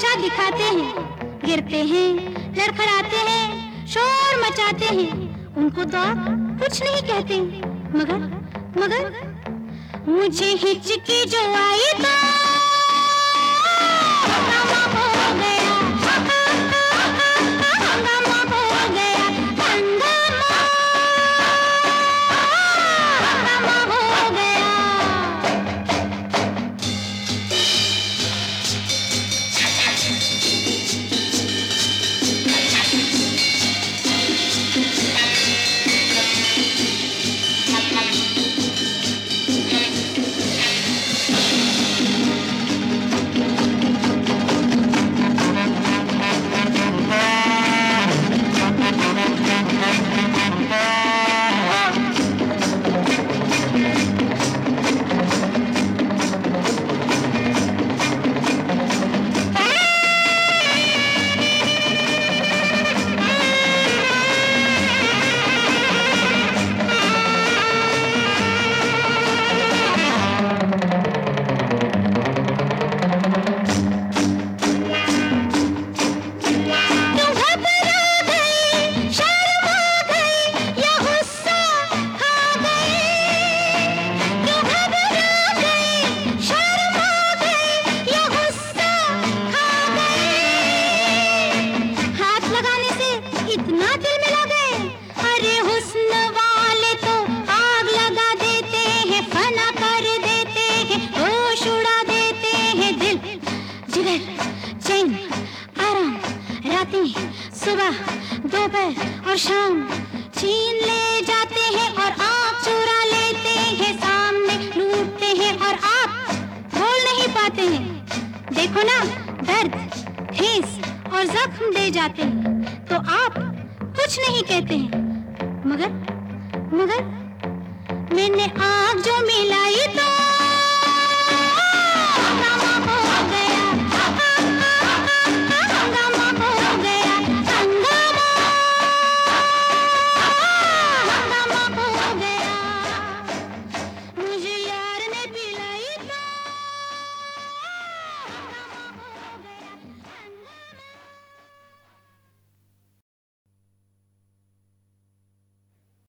तमाशा दिखाते हैं, गिरते हैं, लड़खड़ाते हैं, शोर मचाते हैं, उनको तो आप कुछ नहीं कहते। मगर मुझे हिचकी जो आई तो हंगामा हो गया, हंगामा हो गया, हंगामा हो गया। सुबह, दोपहर और शाम छीन ले जाते हैं और आँख चुरा लेते हैं, सामने लूटते हैं और आप बोल नहीं पाते हैं। देखो ना, दर्द, ठेस और जख्म दे जाते हैं तो आप कुछ नहीं कहते हैं। मगर मैंने आँख जो मिलाई तो